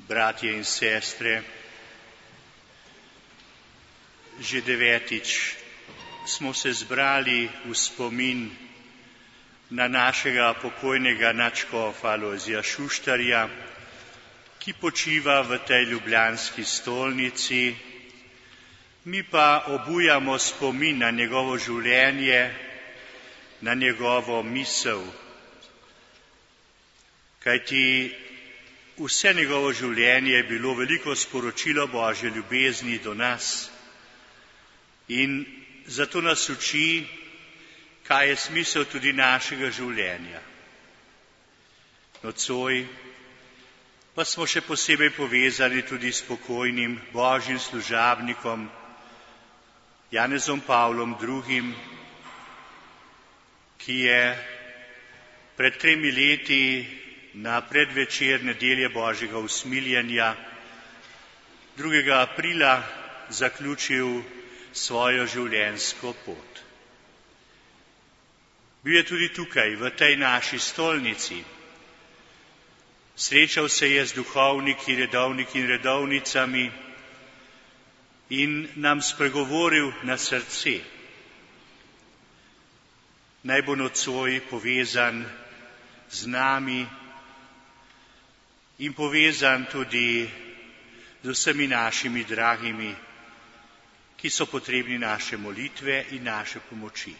bratje in sestre, že 9. smo se zbrali v spomin na našega pokojnega nadškofa Alojzija Šuštarja, ki počiva v tej ljubljanski stolnici. Mi pa obujamo spomin na njegovo življenje, na njegovo misel. Kajti vse njegovo življenje je bilo veliko sporočilo Božje ljubezni do nas in zato nas uči, kaj je smisel tudi našega življenja. Nocoj pa smo še posebej povezani tudi s pokojnim Božjim služabnikom Janezom Pavlom II., ki je pred 3 leti na predvečer nedelje Božjega usmiljenja 2. aprila zaključil svojo življenjsko pot. Bil je tudi tukaj, v tej naši stolnici. Srečal se je z duhovniki, redovniki in redovnicami in nam spregovoril na srce. Naj bo nocoj povezan z nami in povezan tudi z vsemi našimi dragimi, ki so potrebni naše molitve in naše pomoči.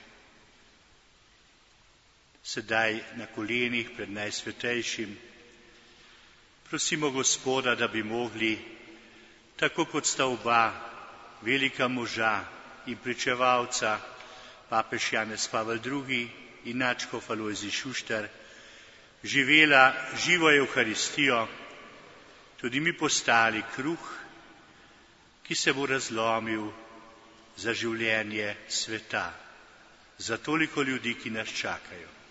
Sedaj na kolenih pred Najsvetejšim prosimo Gospoda, da bi mogli, tako kot sta oba velika moža in pričevalca, papež Janez Pavel II. In nadškof Alojzij Šuštar, živela živo Evharistijo, tudi mi postali kruh, ki se bo razlomil za življenje sveta, za toliko ljudi, ki nas čakajo.